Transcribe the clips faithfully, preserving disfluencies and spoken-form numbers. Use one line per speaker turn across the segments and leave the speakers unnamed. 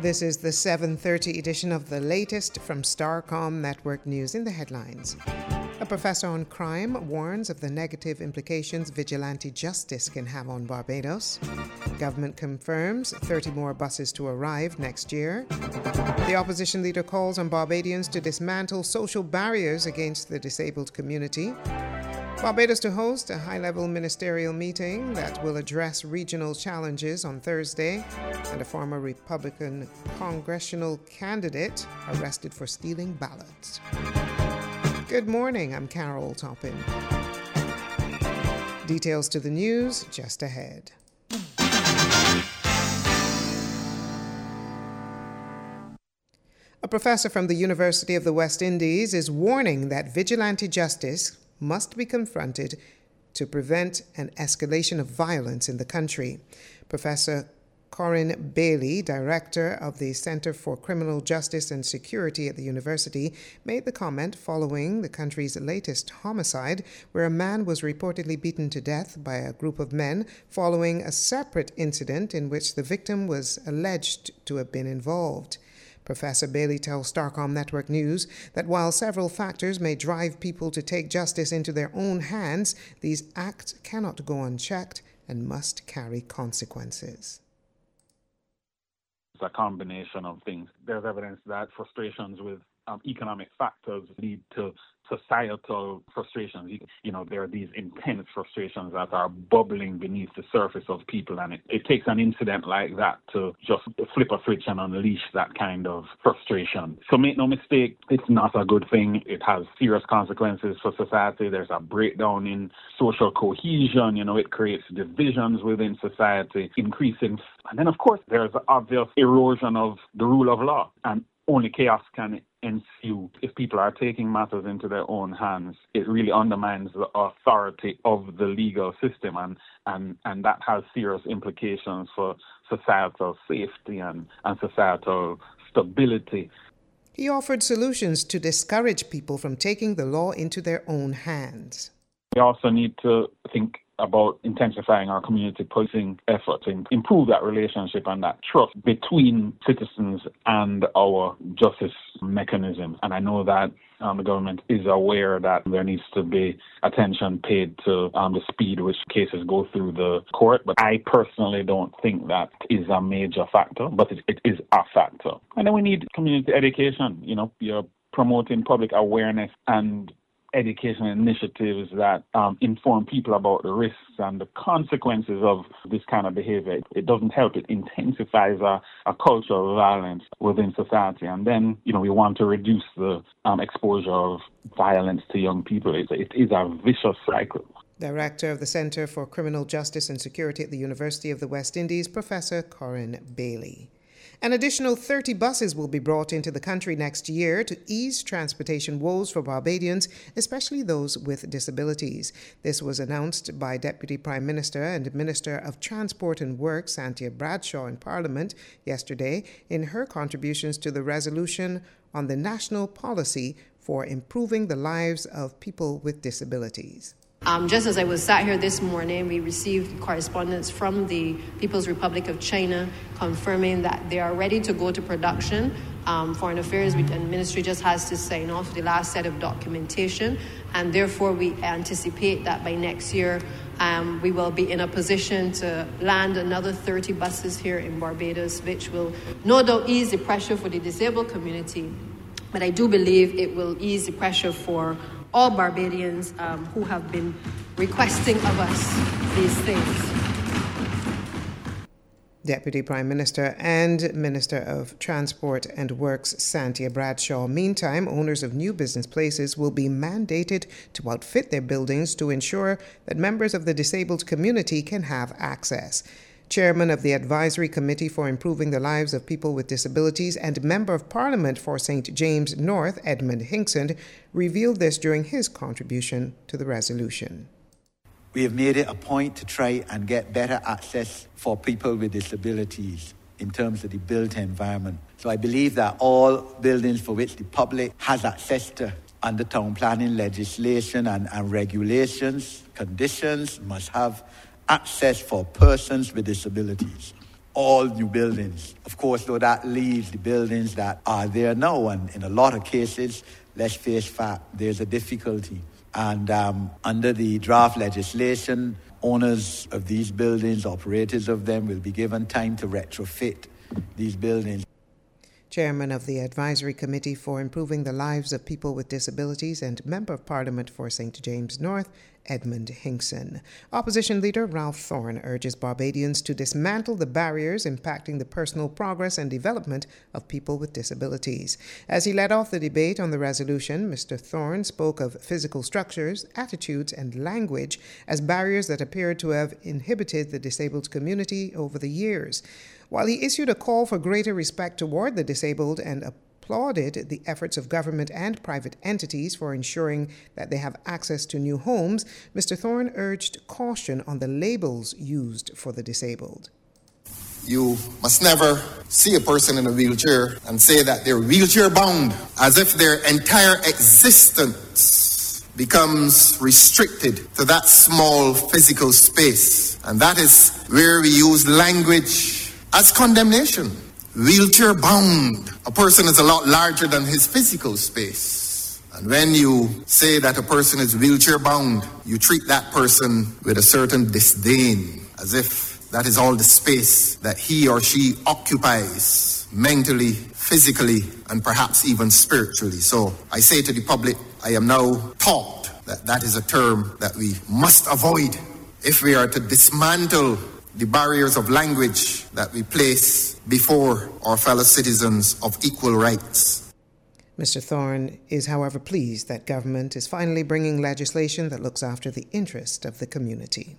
This is the seven thirty edition of the latest from Starcom Network News. In the headlines, a professor on crime warns of the negative implications vigilante justice can have on Barbados. Government confirms thirty more buses to arrive next year. The opposition leader calls on Barbadians to dismantle social barriers against the disabled community. Barbados to host a high-level ministerial meeting that will address regional challenges on Thursday, and a former Republican congressional candidate arrested for stealing ballots. Good morning, I'm Carol Toppin. Details to the news just ahead. A professor from the University of the West Indies is warning that vigilante justice must be confronted to prevent an escalation of violence in the country. Professor Corinne Bailey, director of the Center for Criminal Justice and Security at the university, made the comment following the country's latest homicide, where a man was reportedly beaten to death by a group of men following a separate incident in which the victim was alleged to have been involved. Professor Bailey tells Starcom Network News that while several factors may drive people to take justice into their own hands, these acts cannot go unchecked and must carry consequences.
It's a combination of things. There's evidence that frustrations with um, economic factors lead to societal frustrations. You know, there are these intense frustrations that are bubbling beneath the surface of people, and it, it takes an incident like that to just flip a switch and unleash that kind of frustration. So make no mistake, it's not a good thing. It has serious consequences for society. There's a breakdown in social cohesion. You know, it creates divisions within society, increasing. And then, of course, there's the obvious erosion of the rule of law, and only chaos can ensue if people are taking matters into their own hands. It really undermines the authority of the legal system, and, and, and that has serious implications for societal safety and, and societal stability.
He offered solutions to discourage people from taking the law into their own hands.
We also need to think about intensifying our community policing efforts and improve that relationship and that trust between citizens and our justice mechanism. And I know that um, the government is aware that there needs to be attention paid to um, the speed which cases go through the court. But I personally don't think that is a major factor, but it, it is a factor. And then we need community education. You know, you're promoting public awareness and education initiatives that um, inform people about the risks and the consequences of this kind of behavior. It doesn't help. It intensifies a, a culture of violence within society. And then, you know, we want to reduce the um, exposure of violence to young people. It, it is a vicious cycle.
Director of the Center for Criminal Justice and Security at the University of the West Indies, Professor Corinne Bailey. An additional thirty buses will be brought into the country next year to ease transportation woes for Barbadians, especially those with disabilities. This was announced by Deputy Prime Minister and Minister of Transport and Works, Santia Bradshaw, in Parliament yesterday in her contributions to the resolution on the national policy for improving the lives of people with disabilities.
Um, just as I was sat here this morning, we received correspondence from the People's Republic of China confirming that they are ready to go to production. Um, Foreign Affairs and Ministry just has to sign off the last set of documentation, and therefore we anticipate that by next year um, we will be in a position to land another thirty buses here in Barbados, which will no doubt ease the pressure for the disabled community. But I do believe it will ease the pressure for all Barbadians um, who have been requesting of us these things.
Deputy Prime Minister and Minister of Transport and Works, Santia Bradshaw. Meantime, owners of new business places will be mandated to outfit their buildings to ensure that members of the disabled community can have access. Chairman of the Advisory Committee for Improving the Lives of People with Disabilities and Member of Parliament for Saint James North, Edmund Hinkson, revealed this during his contribution to the resolution.
We have made it a point to try and get better access for people with disabilities in terms of the built environment. So I believe that all buildings for which the public has access to under town planning legislation and, and regulations, conditions must have access for persons with disabilities. all new buildings. Of course, though, that leaves the buildings that are there now, and in a lot of cases, let's face fact, there's a difficulty. And um, under the draft legislation, owners of these buildings, operators of them, will be given time to retrofit these buildings.
Chairman of the Advisory Committee for Improving the Lives of People with Disabilities and Member of Parliament for Saint James North, Edmund Hinkson. Opposition leader Ralph Thorne urges Barbadians to dismantle the barriers impacting the personal progress and development of people with disabilities. As he led off the debate on the resolution, Mister Thorne spoke of physical structures, attitudes, and language as barriers that appeared to have inhibited the disabled community over the years. While he issued a call for greater respect toward the disabled and applauded the efforts of government and private entities for ensuring that they have access to new homes, Mister Thorne urged caution on the labels used for the disabled.
You must never see a person in a wheelchair and say that they're wheelchair bound, as if their entire existence becomes restricted to that small physical space. And that is where we use language as condemnation. Wheelchair bound. A person is a lot larger than his physical space. And when you say that a person is wheelchair bound, you treat that person with a certain disdain, as if that is all the space that he or she occupies mentally, physically, and perhaps even spiritually. So I say to the public, I am now taught that that is a term that we must avoid if we are to dismantle the barriers of language that we place before our fellow citizens of equal rights.
Mister Thorne is, however, pleased that government is finally bringing legislation that looks after the interest of the community.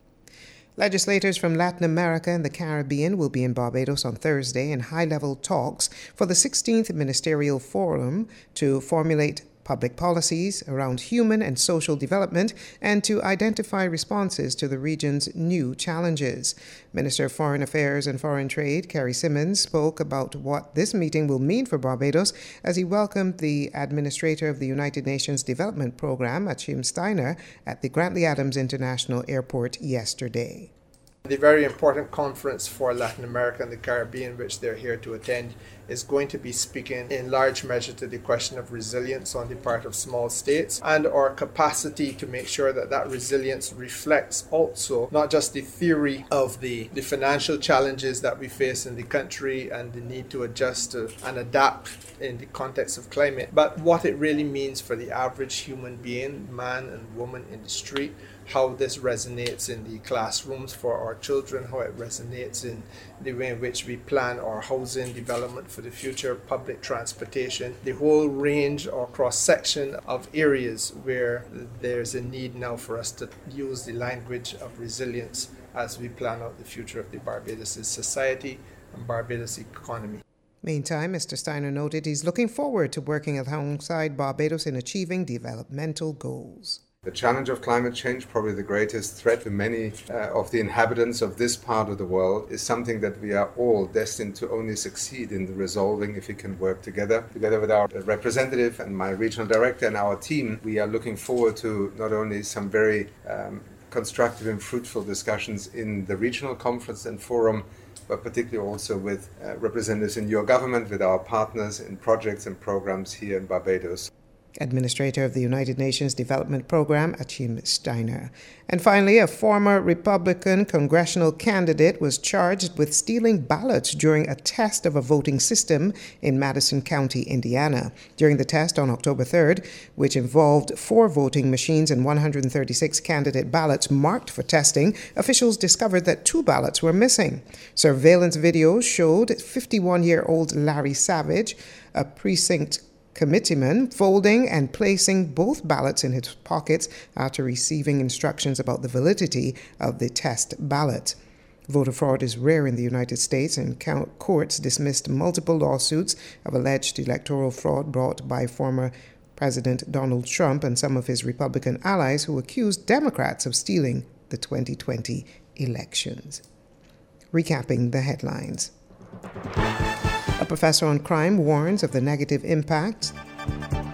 Legislators from Latin America and the Caribbean will be in Barbados on Thursday in high-level talks for the sixteenth Ministerial Forum to formulate public policies around human and social development and to identify responses to the region's new challenges. Minister of Foreign Affairs and Foreign Trade, Kerry Simmons, spoke about what this meeting will mean for Barbados as he welcomed the administrator of the United Nations Development Program, Achim Steiner, at the Grantley Adams International Airport yesterday.
The very important conference for Latin America and the Caribbean, which they're here to attend, is going to be speaking in large measure to the question of resilience on the part of small states and our capacity to make sure that that resilience reflects also not just the theory of the, the financial challenges that we face in the country and the need to adjust to, and adapt in the context of climate, but what it really means for the average human being, man and woman in the street, how this resonates in the classrooms for our children, how it resonates in the way in which we plan our housing development for the future, public transportation, the whole range or cross-section of areas where there's a need now for us to use the language of resilience as we plan out the future of the Barbados' society and Barbados' economy.
Meantime, Mister Steiner noted he's looking forward to working alongside Barbados in achieving developmental goals.
The challenge of climate change, probably the greatest threat to many uh, of the inhabitants of this part of the world, is something that we are all destined to only succeed in resolving if we can work together. Together with our representative and my regional director and our team, we are looking forward to not only some very um, constructive and fruitful discussions in the regional conference and forum, but particularly also with uh, representatives in your government, with our partners in projects and programs here in Barbados.
Administrator of the United Nations Development Program, Achim Steiner. And finally, a former Republican congressional candidate was charged with stealing ballots during a test of a voting system in Madison County, Indiana. During the test on October third, which involved four voting machines and one hundred thirty-six candidate ballots marked for testing, officials discovered that two ballots were missing. Surveillance videos showed fifty-one-year-old Larry Savage, a precinct committeeman, folding and placing both ballots in his pockets after receiving instructions about the validity of the test ballot. Voter fraud is rare in the United States, and courts dismissed multiple lawsuits of alleged electoral fraud brought by former President Donald Trump and some of his Republican allies who accused Democrats of stealing the twenty twenty elections. Recapping the headlines. A professor on crime warns of the negative impact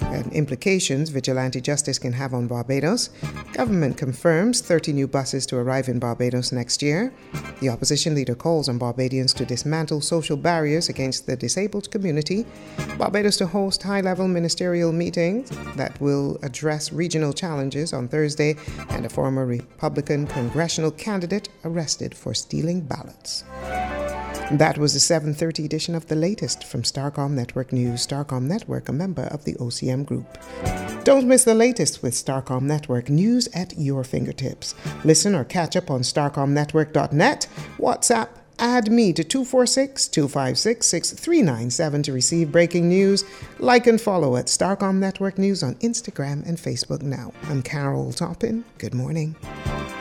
and implications vigilante justice can have on Barbados. Government confirms thirty new buses to arrive in Barbados next year. The opposition leader calls on Barbadians to dismantle social barriers against the disabled community. Barbados to host high-level ministerial meetings that will address regional challenges on Thursday, and a former Republican congressional candidate arrested for stealing ballots. That was the seven thirty edition of the latest from Starcom Network News. Starcom Network, a member of the O C M Group. Don't miss the latest with Starcom Network News at your fingertips. Listen or catch up on starcom network dot net. WhatsApp, add me to two four six, two five six, six three nine seven to receive breaking news. Like and follow at Starcom Network News on Instagram and Facebook now. I'm Carol Toppin. Good morning.